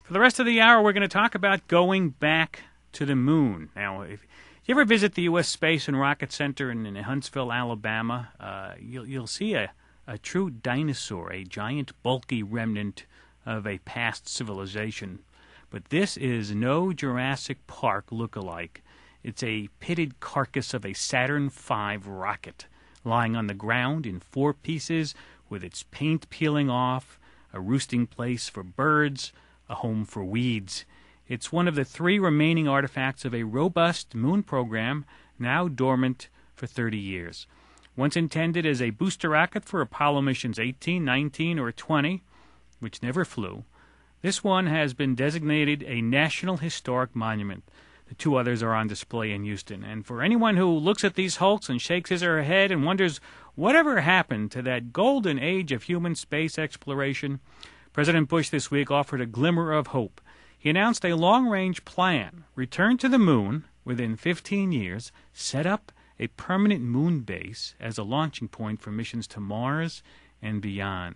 For the rest of the hour, we're going to talk about going back to the moon. Now, if you ever visit the U.S. Space and Rocket Center in Huntsville, Alabama, you'll see a true dinosaur, a giant, bulky remnant of a past civilization. But this is no Jurassic Park look-alike. It's a pitted carcass of a Saturn V rocket, lying on the ground in 4 pieces with its paint peeling off, a roosting place for birds, a home for weeds. It's one of the 3 remaining artifacts of a robust moon program now dormant for 30 years. Once intended as a booster rocket for Apollo missions 18, 19, or 20, which never flew, this one has been designated a National Historic Monument. The 2 others are on display in Houston. And for anyone who looks at these hulks and shakes his or her head and wonders whatever happened to that golden age of human space exploration, President Bush this week offered a glimmer of hope. He announced a long-range plan, return to the moon within 15 years, set up a permanent moon base as a launching point for missions to Mars and beyond.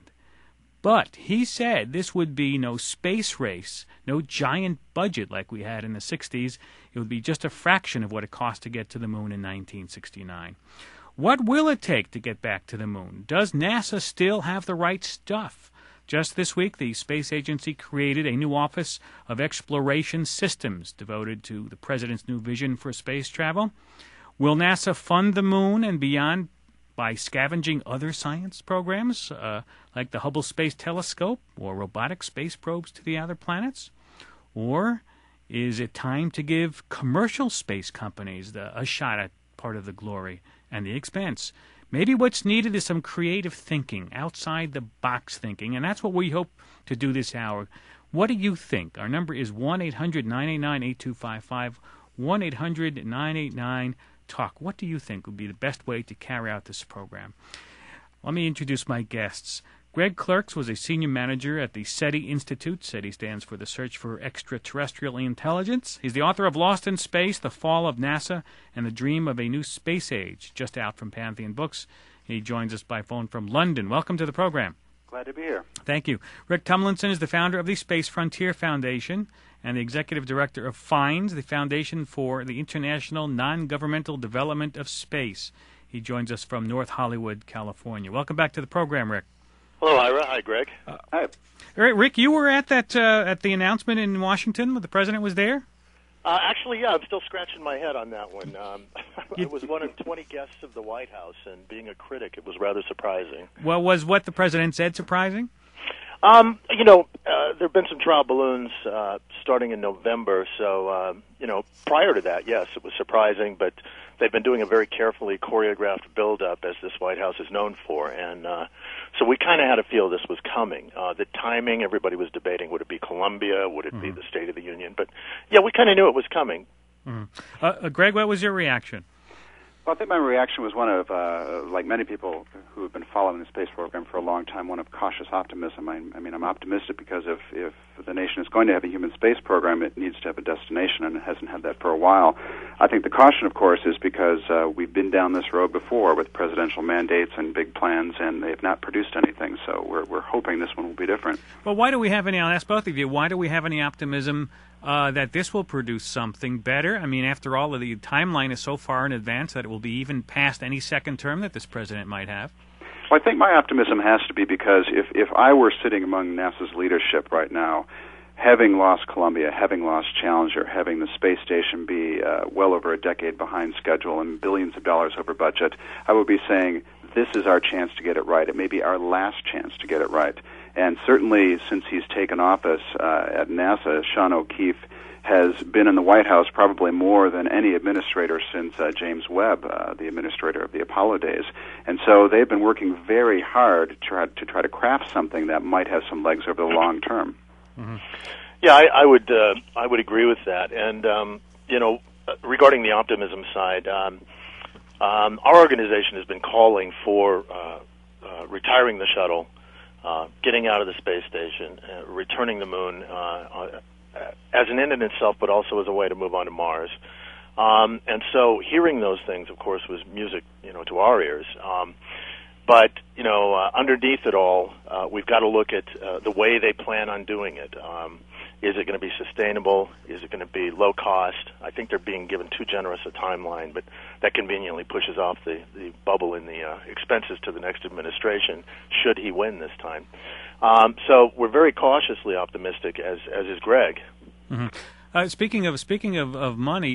But he said this would be no space race, no giant budget like we had in the 60s. It would be just a fraction of what it cost to get to the moon in 1969. What will it take to get back to the moon? Does NASA still have the right stuff? Just this week, the space agency created a new Office of Exploration Systems devoted to the President's new vision for space travel. Will NASA fund the moon and beyond by scavenging other science programs like the Hubble Space Telescope or robotic space probes to the other planets? Or is it time to give commercial space companies a shot at part of the glory and the expense? Maybe what's needed is some creative thinking, outside-the-box thinking, and that's what we hope to do this hour. What do you think? Our number is 1-800-989-8255, 1-800-989-TALK. What do you think would be the best way to carry out this program? Let me introduce my guests. Greg Clerks was a senior manager at the SETI Institute. SETI stands for the Search for Extraterrestrial Intelligence. He's the author of Lost in Space, The Fall of NASA, and the Dream of a New Space Age, just out from Pantheon Books. He joins us by phone from London. Welcome to the program. Glad to be here. Thank you. Rick Tumlinson is the founder of the Space Frontier Foundation and the executive director of FINDS, the Foundation for the International Non-Governmental Development of Space. He joins us from North Hollywood, California. Welcome back to the program, Rick. Hello, Ira. Hi, Greg. Hi. All right, Rick, you were at that at the announcement in Washington when the president was there? Actually, yeah, I'm still scratching my head on that one. I was one of 20 guests of the White House, and being a critic, it was rather surprising. Well, was what the president said surprising? There have been some trial balloons starting in November, so, prior to that, yes, it was surprising, but they've been doing a very carefully choreographed build-up, as this White House is known for, and so we kind of had a feel this was coming. The timing, everybody was debating, would it be Columbia, would it be the State of the Union, but, yeah, we kind of knew it was coming. Greg, what was your reaction? Well, I think my reaction was one of, like many people who have been following the space program for a long time, one of cautious optimism. I mean, I'm optimistic because if the nation is going to have a human space program, it needs to have a destination, and it hasn't had that for a while. I think the caution, of course, is because we've been down this road before with presidential mandates and big plans, and they have not produced anything. So we're hoping this one will be different. Well, why do we have any? I'll ask both of you. Why do we have any optimism that this will produce something better? I mean, after all, the timeline is so far in advance that it will be even past any second term that this president might have. Well, I think my optimism has to be because if I were sitting among NASA's leadership right now, having lost Columbia, having lost Challenger, having the space station be well over a decade behind schedule and billions of dollars over budget, I would be saying, this is our chance to get it right. It may be our last chance to get it right. And certainly since he's taken office at NASA, Sean O'Keefe has been in the White House probably more than any administrator since James Webb, the administrator of the Apollo days. And so they've been working very hard to try to craft something that might have some legs over the long term. Mm-hmm. Yeah, I would agree with that. And regarding the optimism side, our organization has been calling for retiring the shuttle, getting out of the space station, returning the moon as an end in itself, but also as a way to move on to Mars. And so hearing those things, of course, was music, to our ears. But underneath it all, we've got to look at the way they plan on doing it. Is it going to be sustainable? Is it going to be low cost? I think they're being given too generous a timeline, but that conveniently pushes off the bubble in the expenses to the next administration, should he win this time. So we're very cautiously optimistic, as is Greg. Mm-hmm. Speaking of money,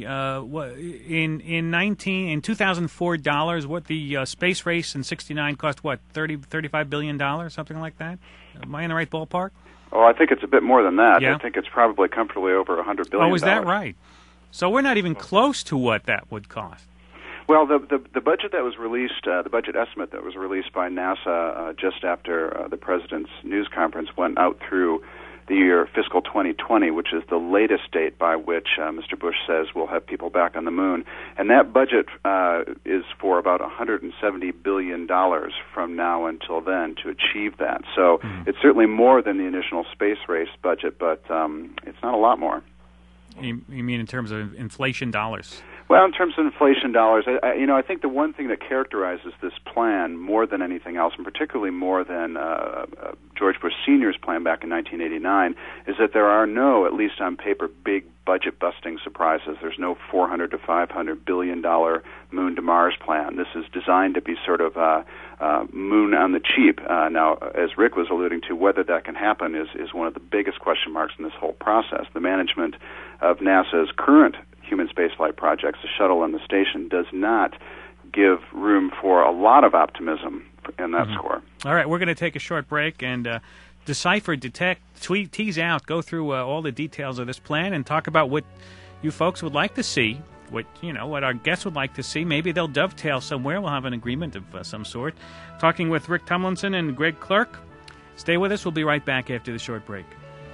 in 2004 dollars, what the space race in '69 cost? What, $35 billion, something like that? Am I in the right ballpark? Oh, I think it's a bit more than that. Yeah. I think it's probably comfortably over $100 billion. Oh, is that right? So we're not even close to what that would cost. Well, the budget that was released, the budget estimate that was released by NASA just after the President's news conference went out through the year fiscal 2020, which is the latest date by which Mr. Bush says we'll have people back on the moon. And that budget is for about $170 billion from now until then to achieve that. So it's certainly more than the initial space race budget, but it's not a lot more. You mean in terms of inflation dollars? Well, in terms of inflation dollars, I think the one thing that characterizes this plan more than anything else, and particularly more than George Bush Sr.'s plan back in 1989, is that there are no, at least on paper, big budget-busting surprises. There's no $400 to $500 billion moon to Mars plan. This is designed to be sort of moon on the cheap. Now, as Rick was alluding to, whether that can happen is one of the biggest question marks in this whole process. The management of NASA's current human spaceflight projects, the shuttle and the station, does not give room for a lot of optimism in that score. All right, we're going to take a short break and decipher, detect, tease out, go through all the details of this plan and talk about what you folks would like to see, what our guests would like to see. Maybe they'll dovetail somewhere. We'll have an agreement of some sort. Talking with Rick Tumlinson and Greg Clark. Stay with us. We'll be right back after the short break.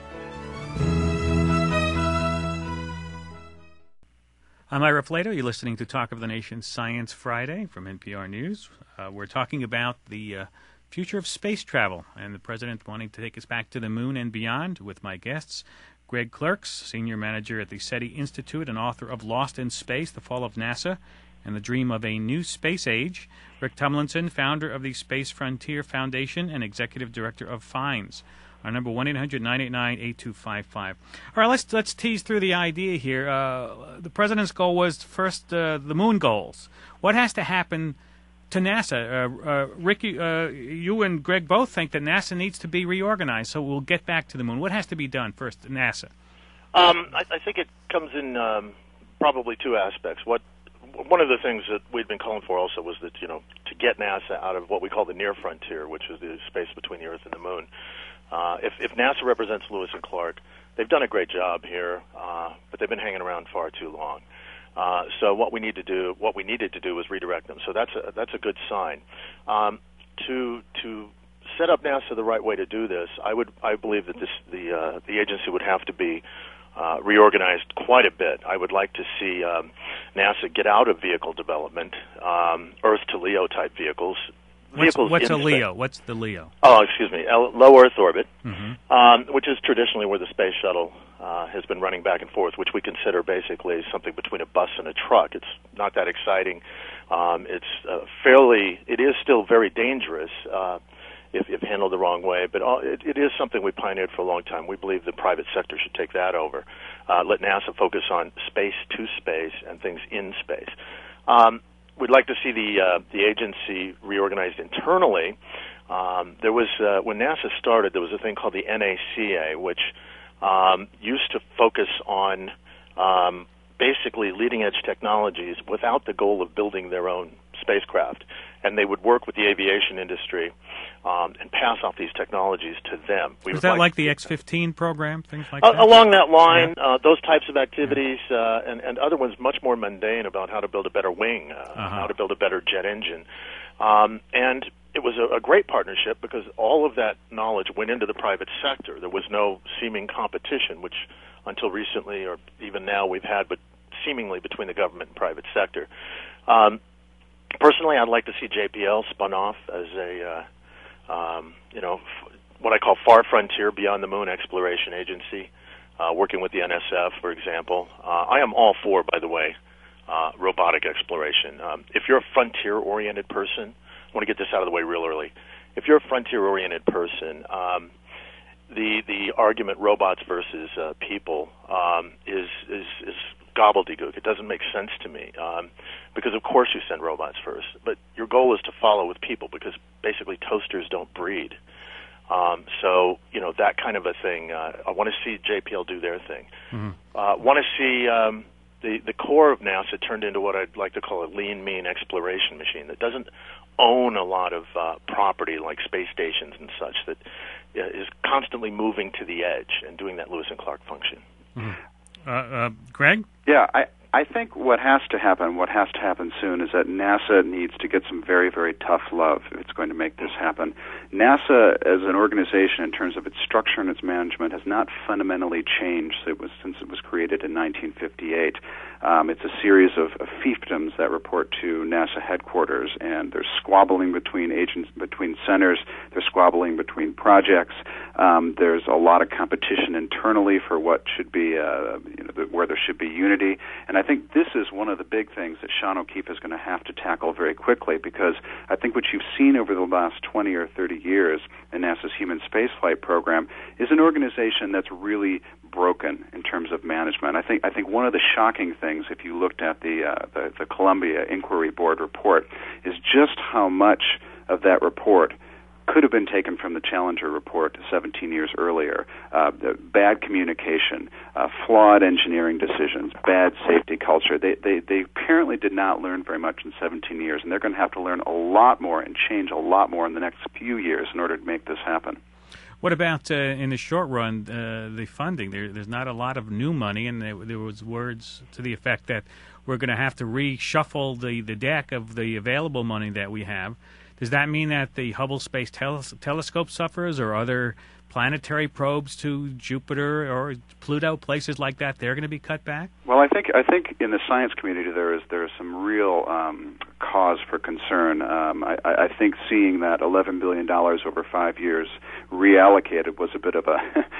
I'm Ira Flato. You're listening to Talk of the Nation Science Friday from NPR News. We're talking about the future of space travel and the president wanting to take us back to the moon and beyond with my guests. Greg Clark, senior manager at the SETI Institute and author of Lost in Space, The Fall of NASA and the Dream of a New Space Age. Rick Tumlinson, founder of the Space Frontier Foundation and executive director of FINDS. Our number 1-800-989-8255. All right, let's tease through the idea here. The president's goal was first the moon goals. What has to happen to NASA? Rick, you and Greg both think that NASA needs to be reorganized, so we'll get back to the moon. What has to be done first at NASA? I think it comes in probably two aspects. One of the things that we'd been calling for also was that, to get NASA out of what we call the near frontier, which is the space between the Earth and the moon. If NASA represents Lewis and Clark, they've done a great job here, but they've been hanging around far too long. So what we needed to do was redirect them. So that's a good sign. To set up NASA the right way to do this, I believe that the agency would have to be reorganized quite a bit. I would like to see NASA get out of vehicle development, Earth to LEO type vehicles. What's a LEO? What's the LEO? Oh, excuse me, low Earth orbit, which is traditionally where the space shuttle has been running back and forth, which we consider basically something between a bus and a truck. It's not that exciting. It is still very dangerous if handled the wrong way, but it is something we pioneered for a long time. We believe the private sector should take that over. Let NASA focus on space to space and things in space. We'd like to see the agency reorganized internally. There was when NASA started, there was a thing called the NACA, which used to focus on basically leading-edge technologies without the goal of building their own spacecraft. And they would work with the aviation industry and pass off these technologies to them. Is that like the X-15 program, things like that? Along that line, those types of activities, and other ones much more mundane about how to build a better wing, how to build a better jet engine. And it was a great partnership because all of that knowledge went into the private sector. There was no seeming competition, which until recently or even now we've had, but seemingly between the government and private sector. Personally, I'd like to see JPL spun off as a, what I call far frontier, beyond the moon exploration agency, working with the NSF, for example. I am all for, by the way, robotic exploration. If you're a frontier-oriented person, I want to get this out of the way real early. If you're a frontier-oriented person, the argument robots versus people is gobbledygook. It doesn't make sense to me because, of course, you send robots first, but your goal is to follow with people because basically toasters don't breed. So, that kind of a thing. I want to see JPL do their thing. Mm-hmm. Want to see the core of NASA turned into what I'd like to call a lean, mean exploration machine that doesn't own a lot of property like space stations and such, that is constantly moving to the edge and doing that Lewis and Clark function. Mm-hmm. Greg? Yeah, I think what has to happen soon, is that NASA needs to get some very, very tough love if it's going to make this happen. NASA, as an organization, in terms of its structure and its management, has not fundamentally changed since it was created in 1958. It's a series of fiefdoms that report to NASA headquarters, and there's squabbling between centers. There's squabbling between projects. There's a lot of competition internally for what should be, where there should be unity. And I think this is one of the big things that Sean O'Keefe is going to have to tackle very quickly, because I think what you've seen over the last 20 or 30 years in NASA's human spaceflight program is an organization that's really broken in terms of management. I think one of the shocking things, if you looked at the Columbia Inquiry Board report, is just how much of that report could have been taken from the Challenger report 17 years earlier. Bad communication, flawed engineering decisions, bad safety culture. They apparently did not learn very much in 17 years, and they're going to have to learn a lot more and change a lot more in the next few years in order to make this happen. What about in the short run, the funding? There's not a lot of new money, and there was words to the effect that we're going to have to reshuffle the deck of the available money that we have. Does that mean that the Hubble Space Telescope suffers, or other planetary probes to Jupiter or Pluto, places like that, they're going to be cut back? Well, I think in the science community there is some real cause for concern. I think seeing that $11 billion over 5 years reallocated was a bit of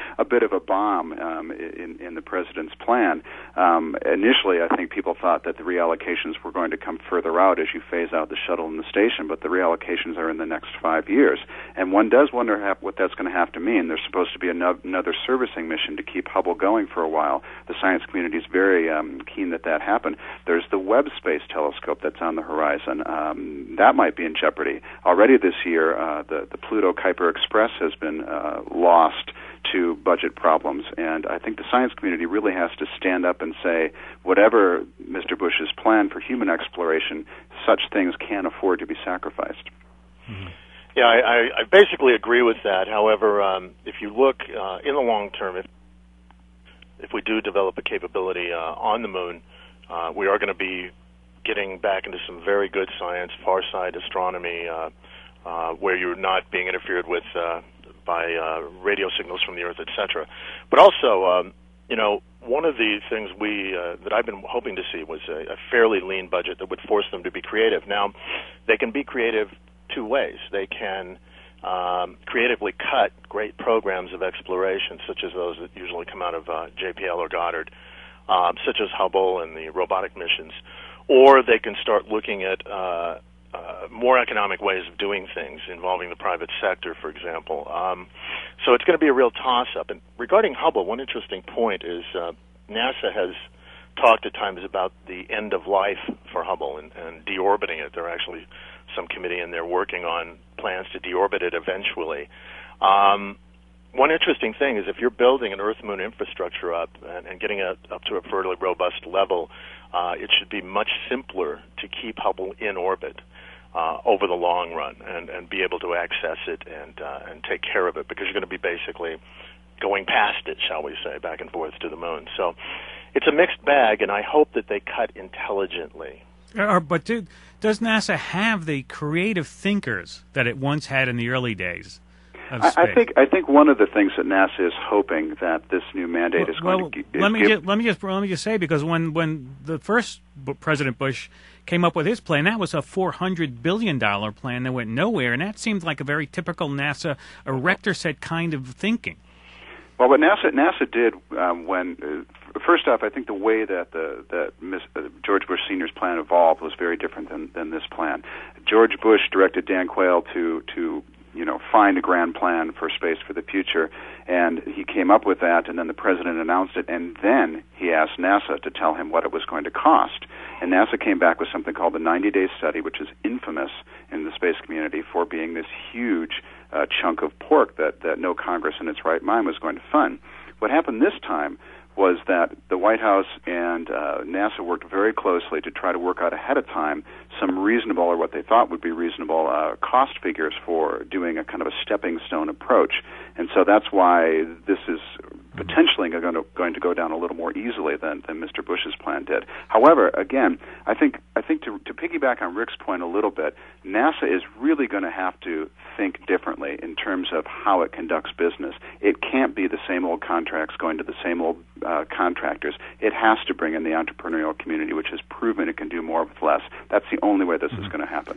a bomb in the president's plan. Initially, I think people thought that the reallocations were going to come further out as you phase out the shuttle and the station, but the reallocations are in the next 5 years. And one does wonder what that's going to have to mean. There's supposed to be another servicing mission to keep Hubble going for a while. The science community is very keen that happen. There's the Webb Space Telescope that's on the horizon. That might be in jeopardy. Already this year, the Pluto Kuiper Express has been lost to budget problems, and I think the science community really has to stand up and say, whatever Mr. Bush's plan for human exploration, such things can't afford to be sacrificed. Mm-hmm. Yeah, I basically agree with that. However, if you look in the long term, if we do develop a capability on the moon, we are going to be getting back into some very good science, far-side astronomy, where you're not being interfered with by radio signals from the Earth, etc. But also, one of the things that I've been hoping to see was a fairly lean budget that would force them to be creative. Now, they can be creative two ways. They can creatively cut great programs of exploration, such as those that usually come out of JPL or Goddard, such as Hubble and the robotic missions, or they can start looking at more economic ways of doing things involving the private sector, for example. So it's going to be a real toss-up. And regarding Hubble, one interesting point is NASA has talked at times about the end of life for Hubble and deorbiting it. There are actually some committee in there working on plans to deorbit it eventually. One interesting thing is if you're building an Earth-Moon infrastructure up and getting it up to a fairly robust level, it should be much simpler to keep Hubble in orbit over the long run and be able to access it and take care of it, because you're going to be basically going past it, shall we say, back and forth to the moon. So it's a mixed bag, and I hope that they cut intelligently. But does NASA have the creative thinkers that it once had in the early days of space? I think one of the things that NASA is hoping that this new mandate is going to give. Let me just say, because when the first President Bush came up with his plan, that was a $400 billion plan that went nowhere, and that seemed like a very typical NASA erector set kind of thinking. Well, what NASA did when first off, I think the way that George Bush Sr.'s plan evolved was very different than this plan. George Bush directed Dan Quayle to find a grand plan for space for the future. And he came up with that, and then the president announced it, and then he asked NASA to tell him what it was going to cost. And NASA came back with something called the 90-day study, which is infamous in the space community for being this huge chunk of pork that no Congress in its right mind was going to fund. What happened this time was that the White House and NASA worked very closely to try to work out ahead of time some reasonable, or what they thought would be reasonable, cost figures for doing a kind of a stepping stone approach. And so that's why this is potentially going to go down a little more easily than Mr. Bush's plan did. However, again, I think to piggyback on Rick's point a little bit, NASA is really going to have to think differently in terms of how it conducts business. It can't be the same old contracts going to the same old contractors. It has to bring in the entrepreneurial community, which has proven it can do more with less. That's the only way this is going to happen.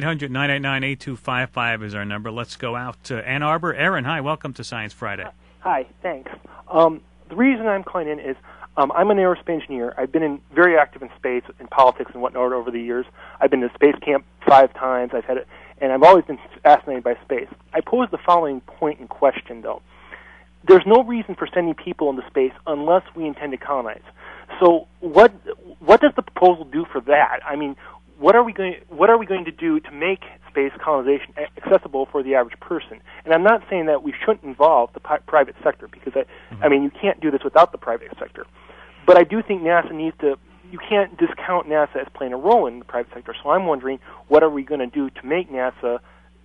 1-800-989-8255 is our number. Let's go out to Ann Arbor. Aaron, hi, welcome to Science Friday. Hi, thanks. The reason I'm calling in is I'm an aerospace engineer. I've been very active in space, in politics and whatnot over the years. I've been to space camp 5 times. And I've always been fascinated by space. I pose the following point in question, though. There's no reason for sending people into space unless we intend to colonize. So what does the proposal do for that? I mean, what are we going to do to make space colonization accessible for the average person? And I'm not saying that we shouldn't involve the private sector, because I mean, you can't do this without the private sector. But I do think NASA needs to. You can't discount NASA as playing a role in the private sector. So I'm wondering, what are we going to do to make NASA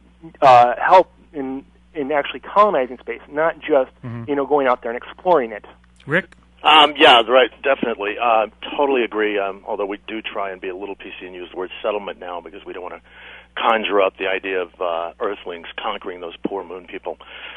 help in actually colonizing space, not just going out there and exploring it? Rick? Yeah, right, definitely. Totally agree, although we do try and be a little PC and use the word settlement now because we don't want to conjure up the idea of Earthlings conquering those poor moon people.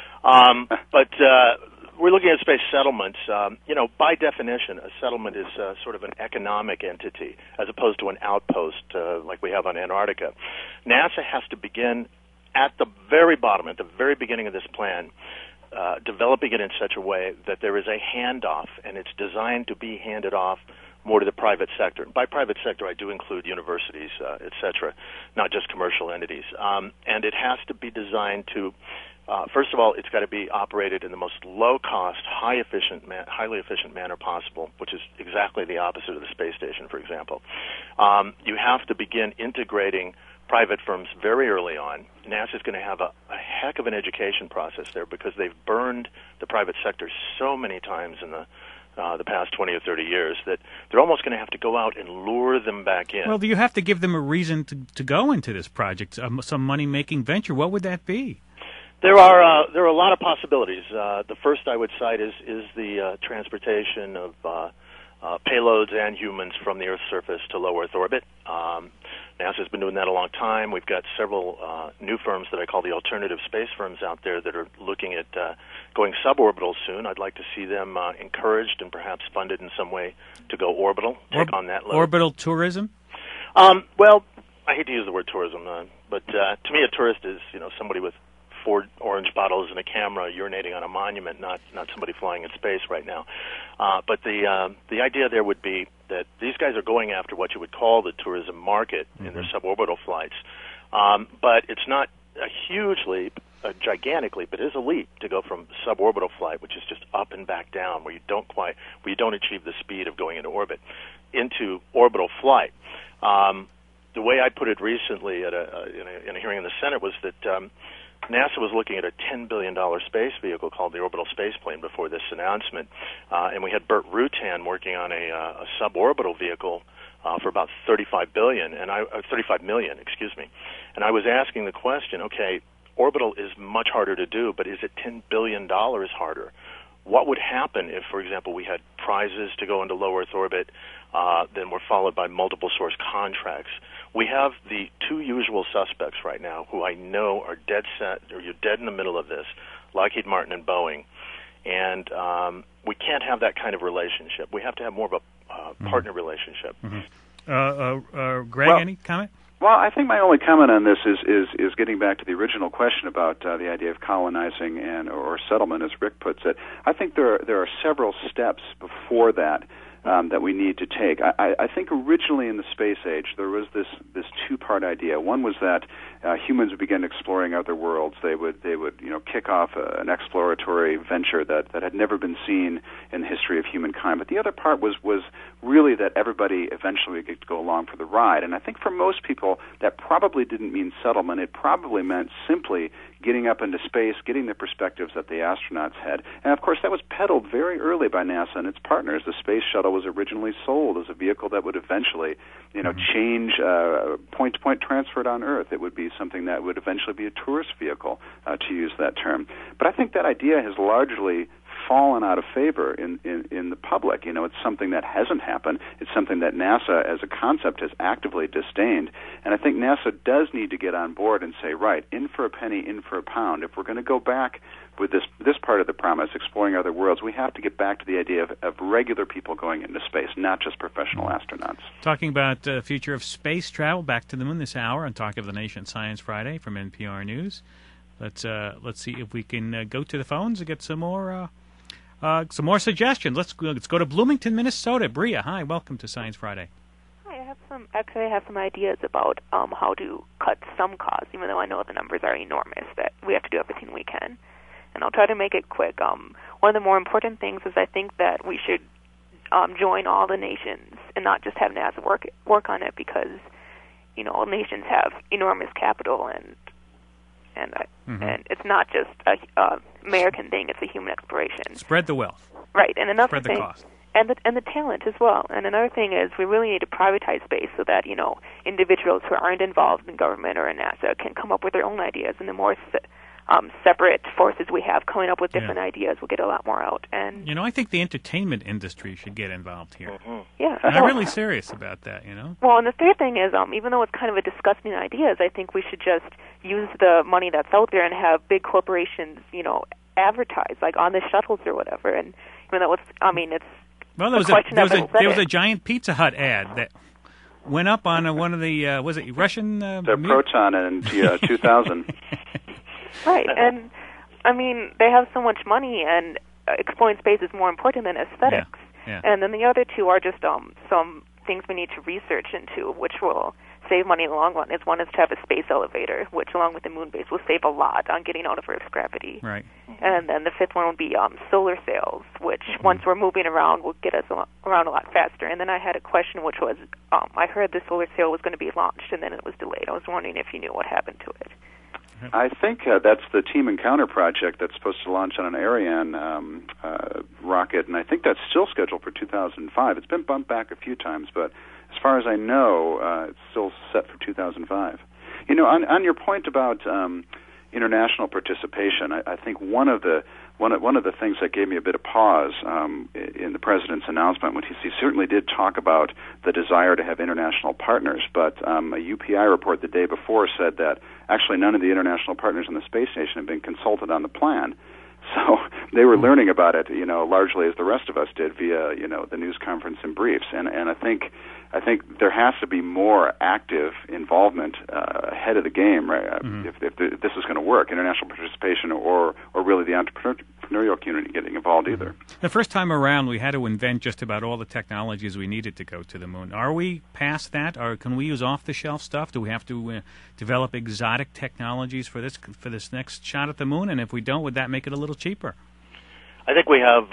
But we're looking at space settlements. By definition, a settlement is sort of an economic entity as opposed to an outpost like we have on Antarctica. NASA has to begin at the very bottom, at the very beginning of this plan, developing it in such a way that there is a handoff, and it's designed to be handed off more to the private sector. By private sector, I do include universities, et cetera, not just commercial entities. And it has to be designed to, first of all, it's got to be operated in the most low-cost, highly efficient manner possible, which is exactly the opposite of the space station, for example. You have to begin integrating private firms very early on. NASA's going to have a heck of an education process there because they've burned the private sector so many times in the past 20 or 30 years that they're almost going to have to go out and lure them back in. Well, do you have to give them a reason to go into this project, some money-making venture? What would that be? There are a lot of possibilities. The first I would cite is the transportation of payloads and humans from the Earth's surface to low Earth orbit. NASA's been doing that a long time. We've got several new firms that I call the alternative space firms out there that are looking at going suborbital soon. I'd like to see them encouraged and perhaps funded in some way to go orbital, take on that load. Orbital tourism? Well, I hate to use the word tourism, but to me a tourist is somebody with 4 orange bottles and a camera urinating on a monument, not somebody flying in space right now. But the idea there would be that these guys are going after what you would call the tourism market in their suborbital flights. But it's not a huge leap, a gigantic leap. It is a leap to go from suborbital flight, which is just up and back down, where you don't achieve the speed of going into orbit, into orbital flight. The way I put it recently in a hearing in the Senate was that NASA was looking at a $10 billion space vehicle called the Orbital Space Plane before this announcement, and we had Burt Rutan working on a suborbital vehicle for about $35 million, and I was asking the question, okay, orbital is much harder to do, but is it $10 billion harder? What would happen if, for example, we had prizes to go into low Earth orbit, then were followed by multiple source contracts? We have the 2 usual suspects right now who I know are dead set, or you're dead in the middle of this, Lockheed Martin and Boeing. And we can't have that kind of relationship. We have to have more of a partner relationship. Greg, any comment? Well, I think my only comment on this is getting back to the original question about the idea of colonizing or settlement, as Rick puts it. I think there are several steps before that that we need to take. I think originally in the space age there was this two-part idea. One was that humans would begin exploring other worlds. They would kick off an exploratory venture that had never been seen in the history of humankind. But the other part was really that everybody eventually would get to go along for the ride. And I think for most people that probably didn't mean settlement. It probably meant simply getting up into space, getting the perspectives that the astronauts had. And, of course, that was peddled very early by NASA and its partners. The space shuttle was originally sold as a vehicle that would eventually, change point-to-point transferred on Earth. It would be something that would eventually be a tourist vehicle, to use that term. But I think that idea has largely fallen out of favor in the public. It's something that hasn't happened. It's something that NASA as a concept has actively disdained. And I think NASA does need to get on board and say, right, in for a penny, in for a pound. If we're going to go back with this part of the promise, exploring other worlds, we have to get back to the idea of regular people going into space, not just professional astronauts. Talking about the future of space travel, back to the moon this hour on Talk of the Nation Science Friday from NPR News. Let's see if we can go to the phones and get some more suggestions. Let's go to Bloomington, Minnesota. Bria, hi, welcome to Science Friday. Hi, I have some ideas about how to cut some costs, even though I know the numbers are enormous, that we have to do everything we can. And I'll try to make it quick. One of the more important things is I think that we should join all the nations and not just have NASA work on it, because all nations have enormous capital and it's not just a American thing; it's a human exploration. Spread the wealth, right? And another spread the thing, cost, and the talent as well. And another thing is we really need to privatize space so that individuals who aren't involved in government or in NASA can come up with their own ideas. And the more separate forces we have coming up with different ideas, we'll get a lot more out. And I think the entertainment industry should get involved here. Mm-hmm. Yeah, and I'm really serious about that. Well, and the third thing is, even though it's kind of a disgusting idea, I think we should just use the money that's out there and have big corporations, advertise like on the shuttles or whatever. And even though it's there was a giant Pizza Hut ad that went up on one of the was it Russian? The Proton in 2000. Right, and they have so much money, and exploring space is more important than aesthetics. Yeah. And then the other two are just some things we need to research into, which will save money in the long run. One is to have a space elevator, which, along with the moon base, will save a lot on getting out of Earth's gravity. Right. And then the fifth one would be solar sails, which, once we're moving around, will get us around a lot faster. And then I had a question, which was, I heard the solar sail was going to be launched, and then it was delayed. I was wondering if you knew what happened to it. I think that's the Team Encounter project that's supposed to launch on an Ariane rocket, and I think that's still scheduled for 2005. It's been bumped back a few times, but as far as I know, it's still set for 2005. On your point about international participation, I think one of the things that gave me a bit of pause in the president's announcement, when he certainly did talk about the desire to have international partners, but a UPI report the day before said that actually none of the international partners in the space station had been consulted on the plan. So they were learning about it, largely as the rest of us did via, the news conference and briefs. And I think there has to be more active involvement ahead of the game, right? If this is going to work, international participation or really the entrepreneurial community getting involved either. The first time around, we had to invent just about all the technologies we needed to go to the moon. Are we past that, or can we use off-the-shelf stuff? Do we have to develop exotic technologies for this next shot at the moon? And if we don't, would that make it a little cheaper? I think we have.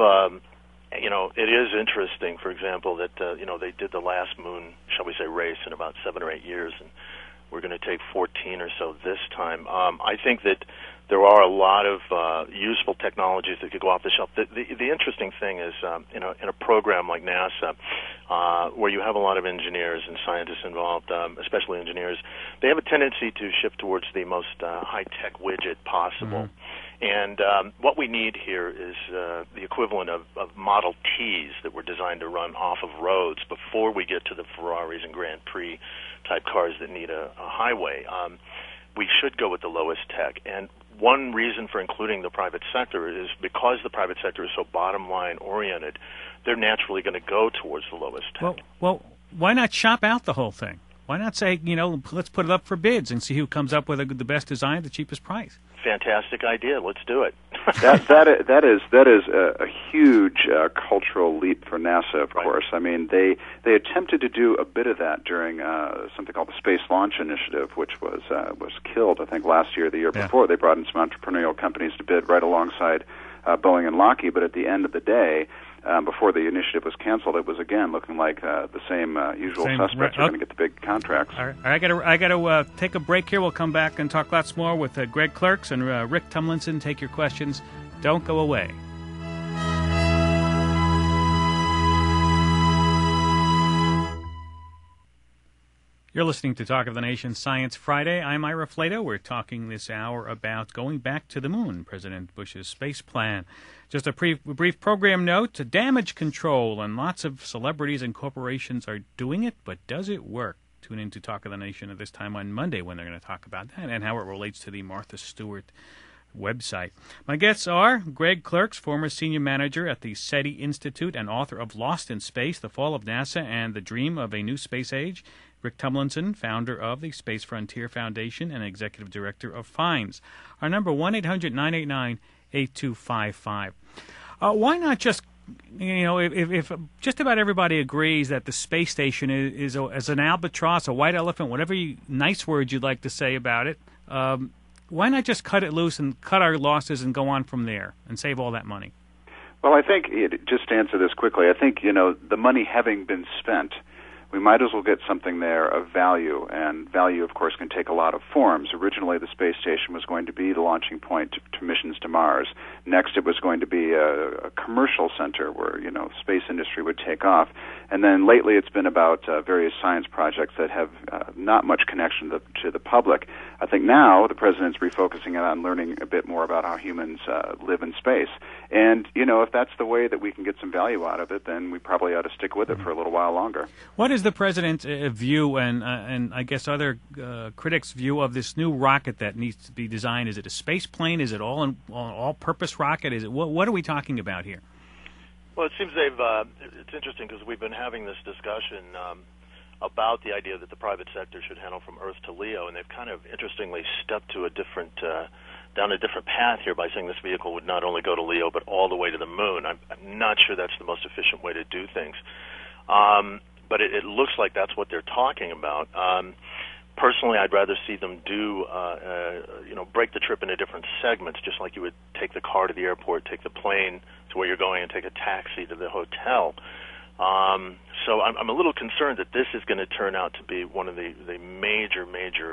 It is interesting, for example, that they did the last moon, shall we say, race in about 7 or 8 years, and we're going to take 14 or so this time. I think that there are a lot of useful technologies that could go off the shelf. The interesting thing is, in a program like NASA, where you have a lot of engineers and scientists involved, especially engineers, they have a tendency to shift towards the most high-tech widget possible. And what we need here is the equivalent of Model Ts that were designed to run off of roads before we get to the Ferraris and Grand Prix type cars that need a highway. We should go with the lowest tech. And one reason for including the private sector is because the private sector is so bottom line oriented, they're naturally going to go towards the lowest tech. Well, why not shop out the whole thing? Why not say, let's put it up for bids and see who comes up with the best design at the cheapest price? Fantastic idea. Let's do it. That is a huge cultural leap for NASA, of course. I mean, they attempted to do a bit of that during something called the Space Launch Initiative, which was killed, I think, last year or the year before. They brought in some entrepreneurial companies to bid right alongside Boeing and Lockheed, but at the end of the day, before the initiative was canceled, it was again looking like the same usual suspects are going to get the big contracts. All right, I got to take a break here. We'll come back and talk lots more with Greg Clerks and Rick Tumlinson. Take your questions. Don't go away. You're listening to Talk of the Nation Science Friday. I'm Ira Flato. We're talking this hour about going back to the moon, President Bush's space plan. Just a brief program note, damage control, and lots of celebrities and corporations are doing it, but does it work? Tune in to Talk of the Nation at this time on Monday when they're going to talk about that and how it relates to the Martha Stewart website. My guests are Greg Clerks, former senior manager at the SETI Institute and author of Lost in Space, The Fall of NASA and the Dream of a New Space Age. Rick Tumlinson, founder of the Space Frontier Foundation and executive director of FINDS. Our number, 1-800-989-8255. Why not just, if just about everybody agrees that the space station is an albatross, a white elephant, whatever nice words you'd like to say about it, why not just cut it loose and cut our losses and go on from there and save all that money? Well, I think, just to answer this quickly, I think, the money having been spent, we might as well get something there of value, and value, of course, can take a lot of forms. Originally, the space station was going to be the launching point to missions to Mars. Next, it was going to be a commercial center where, space industry would take off. And then lately, it's been about various science projects that have not much connection to the public. I think now the president's refocusing on learning a bit more about how humans live in space. And, if that's the way that we can get some value out of it, then we probably ought to stick with it for a little while longer. What is the president's view and I guess other critics' view of this new rocket that needs to be designed? Is it a space plane? Is it all-purpose rocket? Is it what are we talking about here? Well, it seems it's interesting because we've been having this discussion about the idea that the private sector should handle from Earth to Leo, and they've kind of interestingly stepped to down a different path here by saying this vehicle would not only go to Leo but all the way to the moon. I'm not sure that's the most efficient way to do things, but it looks like that's what they're talking about. Personally, I'd rather see them do, break the trip into different segments, just like you would take the car to the airport, take the plane to where you're going, and take a taxi to the hotel. So I'm a little concerned that this is going to turn out to be one of the major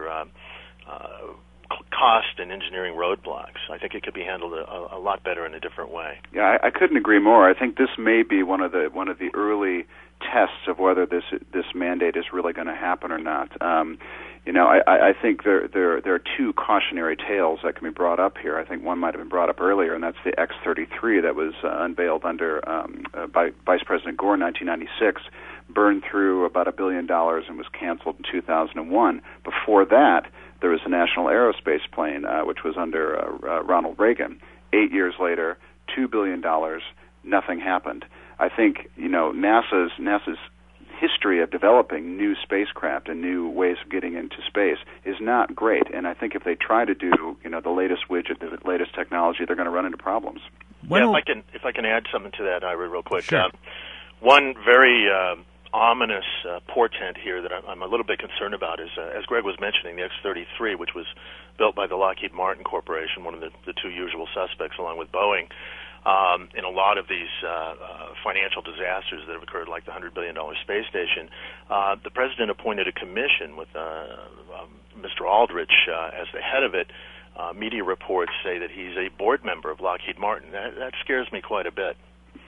cost and engineering roadblocks. I think it could be handled a lot better in a different way. Yeah, I couldn't agree more. I think this may be one of the early tests of whether this mandate is really going to happen or not. I think there are two cautionary tales that can be brought up here. I think one might have been brought up earlier, and that's the X-33 that was unveiled by Vice President Gore in 1996, burned through about $1 billion and was canceled in 2001. Before that, there was a National Aerospace plane, which was under Ronald Reagan. 8 years later, $2 billion, nothing happened. I think, NASA's history of developing new spacecraft and new ways of getting into space is not great. And I think if they try to do, the latest widget, the latest technology, they're going to run into problems. Yeah, if I can add something to that, Ira, real quick. Sure. One very ominous portent here that I'm a little bit concerned about is, as Greg was mentioning, the X-33, which was built by the Lockheed Martin Corporation, one of the two usual suspects along with Boeing, in a lot of these financial disasters that have occurred, like the $100 billion space station. The president appointed a commission with Mr. Aldrich as the head of it. Media reports say that he's a board member of Lockheed Martin. That scares me quite a bit.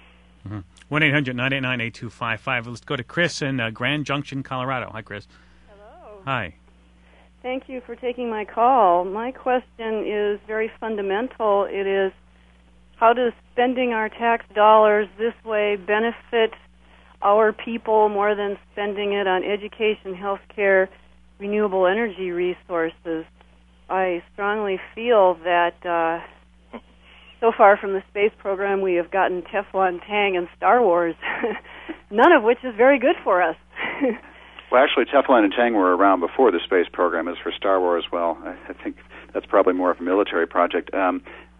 1-800-989-8255. Let's go to Chris in Grand Junction, Colorado. Hi, Chris. Hello. Hi. Thank you for taking my call. My question is very fundamental. It is, how does spending our tax dollars this way benefit our people more than spending it on education, health care, renewable energy resources? I strongly feel that so far from the space program we have gotten Teflon Tang and Star Wars, none of which is very good for us. Well, actually, Teflon and Tang were around before the space program. As for Star Wars, well, I think that's probably more of a military project.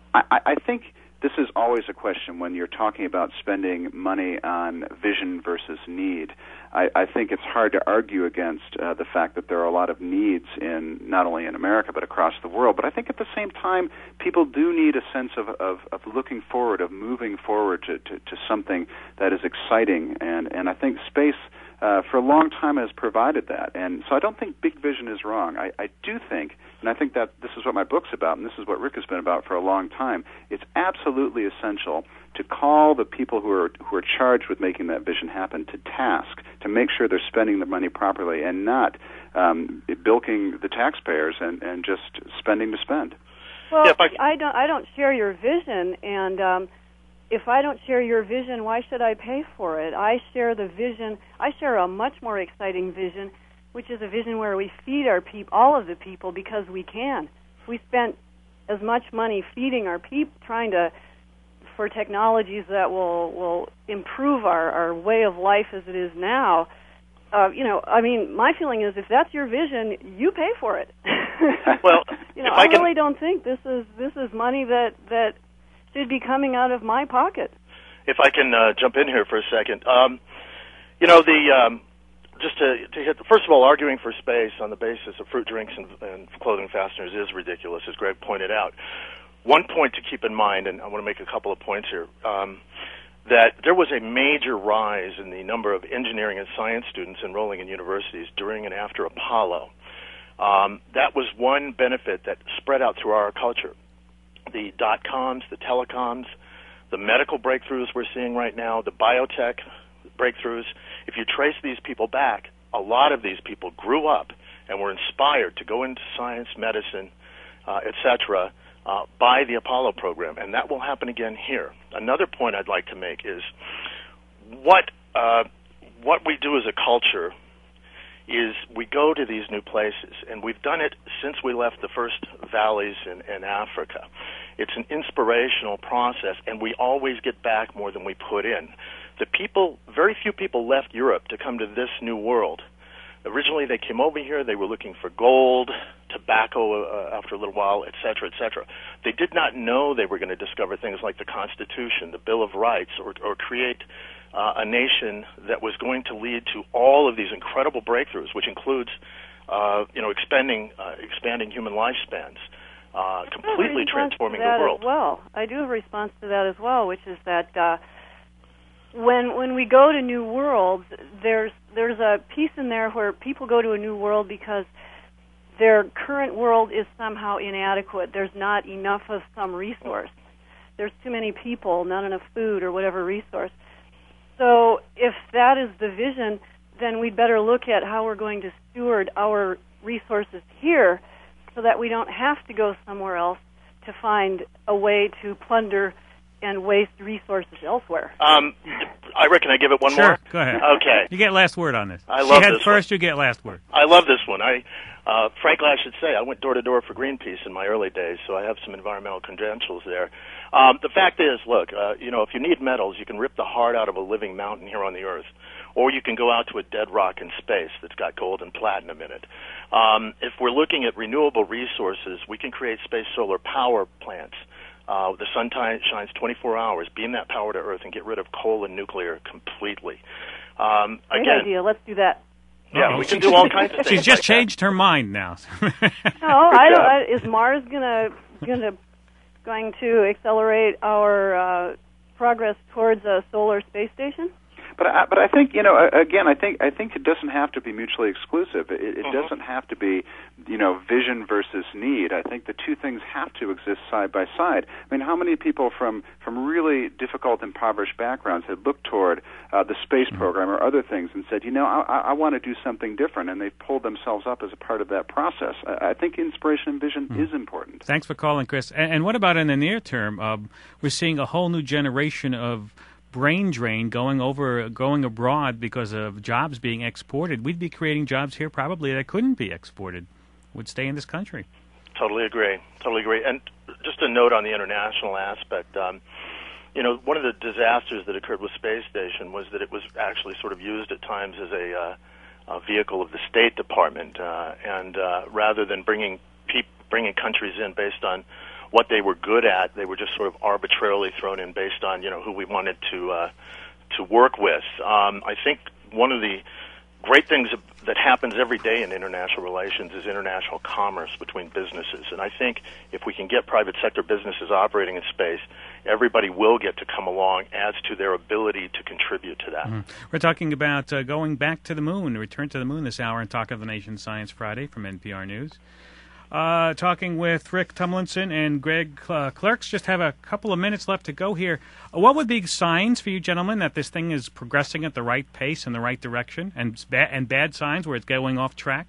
I think this is always a question when you're talking about spending money on vision versus need. I think it's hard to argue against the fact that there are a lot of needs in not only in America but across the world. But I think at the same time, people do need a sense of looking forward, of moving forward to something that is exciting. And I think space for a long time has provided that. And so I don't think big vision is wrong. I do think, and I think that this is what my book's about, and this is what Rick has been about for a long time, it's absolutely essential to call the people who are charged with making that vision happen to task, to make sure they're spending the money properly and not bilking the taxpayers and just spending to spend. Well, yeah, I don't share your vision, and if I don't share your vision, why should I pay for it? I share the vision. I share a much more exciting vision, which is a vision where we feed our all of the people because we can. We spent as much money feeding our people, trying to for technologies that will improve our way of life as it is now. I mean, my feeling is if that's your vision, you pay for it. Well, I really don't think this is money that should be coming out of my pocket. If I can jump in here for a second, just to hit, first of all, arguing for space on the basis of fruit drinks and clothing fasteners is ridiculous, as Greg pointed out. One point to keep in mind, and I want to make a couple of points here, that there was a major rise in the number of engineering and science students enrolling in universities during and after Apollo. That was one benefit that spread out through our culture. The dot-coms, the telecoms, the medical breakthroughs we're seeing right now, the biotech breakthroughs, if you trace these people back, a lot of these people grew up and were inspired to go into science, medicine, etc., by the Apollo program, and that will happen again here. Another point I'd like to make is what we do as a culture is we go to these new places, and we've done it since we left the first valleys in Africa. It's an inspirational process, and we always get back more than we put in. Very few people left Europe to come to this new world. Originally, they came over here. They were looking for gold, tobacco after a little while, et cetera, et cetera. They did not know they were going to discover things like the Constitution, the Bill of Rights, or create a nation that was going to lead to all of these incredible breakthroughs, which includes, expanding human lifespans, completely transforming the world. Well, I do have a response to that as well, which is that when we go to new worlds, there's a piece in there where people go to a new world because their current world is somehow inadequate. There's not enough of some resource. There's too many people, not enough food or whatever resource. So if that is the vision, then we'd better look at how we're going to steward our resources here so that we don't have to go somewhere else to find a way to plunder and waste resources elsewhere. I reckon I give it one more. Sure, go ahead. Okay. You get last word on this. I love this first, one. you get last word. I love this one. Frankly, I should say I went door to door for Greenpeace in my early days, so I have some environmental credentials there. The fact is, look, if you need metals, you can rip the heart out of a living mountain here on the Earth, or you can go out to a dead rock in space that's got gold and platinum in it. If we're looking at renewable resources, we can create space solar power plants. The sun shines 24 hours, beam that power to Earth, and get rid of coal and nuclear completely. Great idea. Let's do that. Yeah, we can do all kinds of things. She's just changed her mind now. No, I don't. Is Mars going to accelerate our progress towards a solar space station? But I think again I think it doesn't have to be mutually exclusive. It doesn't have to be vision versus need. I think the two things have to exist side by side. I mean, how many people from really difficult, impoverished backgrounds had looked toward the space program or other things and said, I want to do something different, and they've pulled themselves up as a part of that process. I think inspiration and vision is important. Thanks for calling, Chris. And what about in the near term? We're seeing a whole new generation of brain drain going abroad because of jobs being exported. We'd be creating jobs here probably that couldn't be exported, would stay in this country. Totally agree. And just a note on the international aspect, one of the disasters that occurred with Space Station was that it was actually sort of used at times as a vehicle of the State Department, and rather than bringing countries in based on what they were good at. They were just sort of arbitrarily thrown in based on who we wanted to work with. I think one of the great things that happens every day in international relations is international commerce between businesses. And I think if we can get private sector businesses operating in space, everybody will get to come along as to their ability to contribute to that. Mm-hmm. We're talking about going back to the moon, return to the moon this hour, and Talk of the Nation Science Friday from NPR News. Talking with Rick Tumlinson and Greg Clerks. Just have a couple of minutes left to go here. What would be signs for you gentlemen that this thing is progressing at the right pace in the right direction, and bad signs where it's going off track?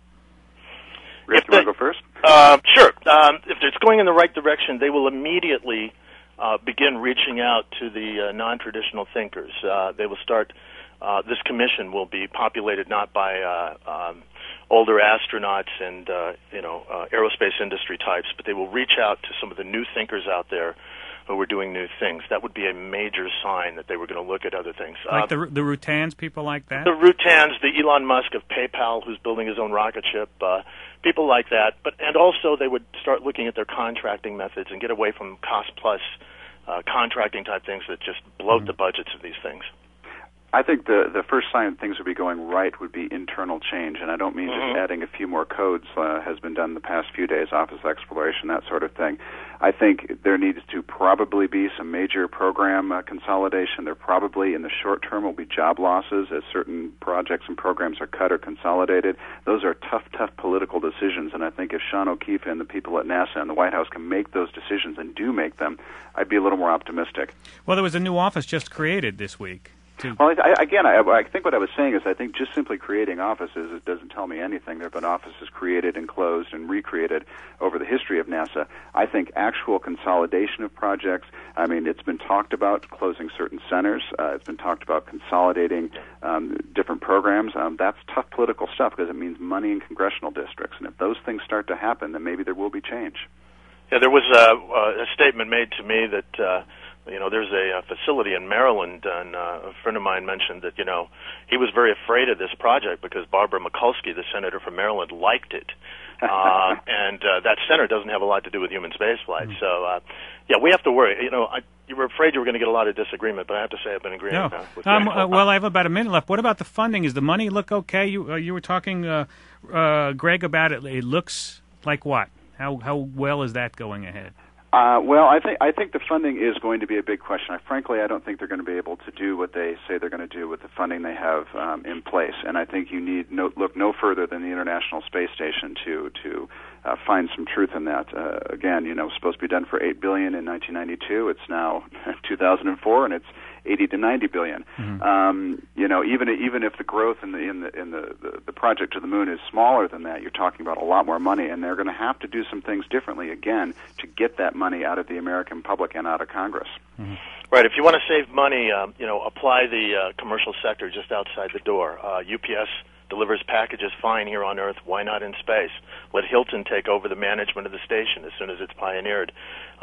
Rick, do you want to go first? Sure. If it's going in the right direction, they will immediately begin reaching out to the non-traditional thinkers. They will start. This commission will be populated not by older astronauts and aerospace industry types, but they will reach out to some of the new thinkers out there who are doing new things. That would be a major sign that they were going to look at other things. Like the Rutans, people like that? The Rutans, the Elon Musk of PayPal, who's building his own rocket ship, people like that. And also they would start looking at their contracting methods and get away from cost-plus contracting type things that just bloat the budgets of these things. I think the first sign things would be going right would be internal change, and I don't mean just adding a few more codes has been done the past few days, office exploration, that sort of thing. I think there needs to probably be some major program consolidation. There probably, in the short term, will be job losses as certain projects and programs are cut or consolidated. Those are tough political decisions, and I think if Sean O'Keefe and the people at NASA and the White House can make those decisions and do make them, I'd be a little more optimistic. Well, there was a new office just created this week. Well, I think what I was saying is I think just simply creating offices, it doesn't tell me anything. There have been offices created and closed and recreated over the history of NASA. I think actual consolidation of projects, I mean, it's been talked about closing certain centers. It's been talked about consolidating different programs. That's tough political stuff because it means money in congressional districts. And if those things start to happen, then maybe there will be change. Yeah, there was a statement made to me that there's a facility in Maryland, and a friend of mine mentioned that, he was very afraid of this project because Barbara Mikulski, the senator from Maryland, liked it. And that center doesn't have a lot to do with human spaceflight. So, we have to worry. You were afraid you were going to get a lot of disagreement, but I have to say I've been agreeing with well, I have about a minute left. What about the funding? Is the money look okay? You were talking, Greg, about it. It looks like what? How well is that going ahead? Well, I think the funding is going to be a big question. Frankly, I don't think they're going to be able to do what they say they're going to do with the funding they have in place. And I think you need look no further than the International Space Station to find some truth in that. Again, supposed to be done for $8 billion in 1992. It's now 2004, and it's $80 to $90 billion. Even if the growth in the project to the moon is smaller than that, you're talking about a lot more money, and they're going to have to do some things differently again to get that money out of the American public and out of Congress. Mm-hmm. Right. If you want to save money, apply the commercial sector just outside the door. UPS delivers packages fine here on Earth. Why not in space? Let Hilton take over the management of the station as soon as it's pioneered,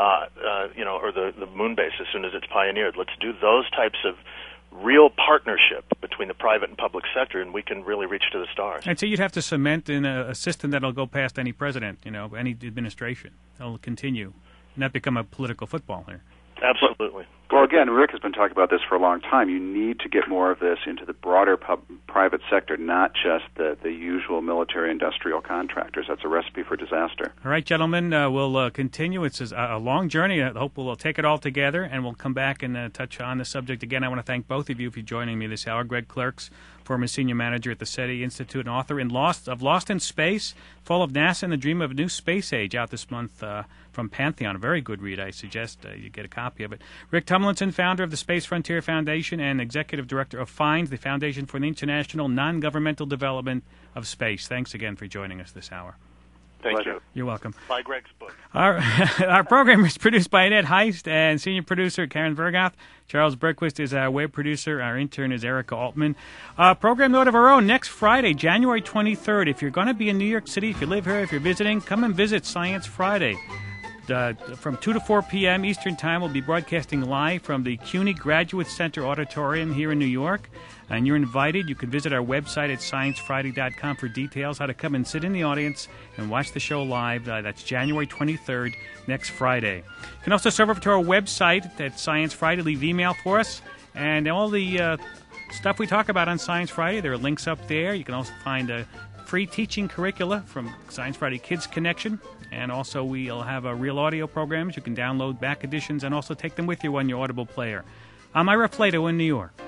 or the moon base as soon as it's pioneered. Let's do those types of real partnership between the private and public sector, and we can really reach to the stars. And so you'd have to cement in a system that'll go past any president, any administration. It'll continue, not become a political football here. Absolutely. Well, again, Rick has been talking about this for a long time. You need to get more of this into the broader private sector, not just the usual military-industrial contractors. That's a recipe for disaster. All right, gentlemen, we'll continue. It's a long journey. I hope we'll take it all together, and we'll come back and touch on the subject again. I want to thank both of you for joining me this hour. Greg Clerks, former senior manager at the SETI Institute and author of Lost in Space, Fall of NASA and the Dream of a New Space Age, out this month from Pantheon. A very good read. I suggest you get a copy of it. Rick Tumlinson, founder of the Space Frontier Foundation and executive director of FINDS, the Foundation for the International Non-Governmental Development of Space. Thanks again for joining us this hour. Thank you. You're welcome. Buy Greg's book. Our program is produced by Annette Heist and senior producer Karen Vergoth. Charles Bergquist is our web producer. Our intern is Erica Altman. Program note of our own, next Friday, January 23rd. If you're going to be in New York City, if you live here, if you're visiting, come and visit Science Friday. from 2 to 4 p.m. Eastern Time. We'll be broadcasting live from the CUNY Graduate Center Auditorium here in New York. And you're invited. You can visit our website at sciencefriday.com for details how to come and sit in the audience and watch the show live. That's January 23rd, next Friday. You can also serve over to our website at Science Friday. Leave email for us. And all the stuff we talk about on Science Friday, there are links up there. You can also find a free teaching curricula from Science Friday Kids Connection. And also we'll have real audio programs. You can download back editions and also take them with you on your Audible player. I'm Ira Flato in New York.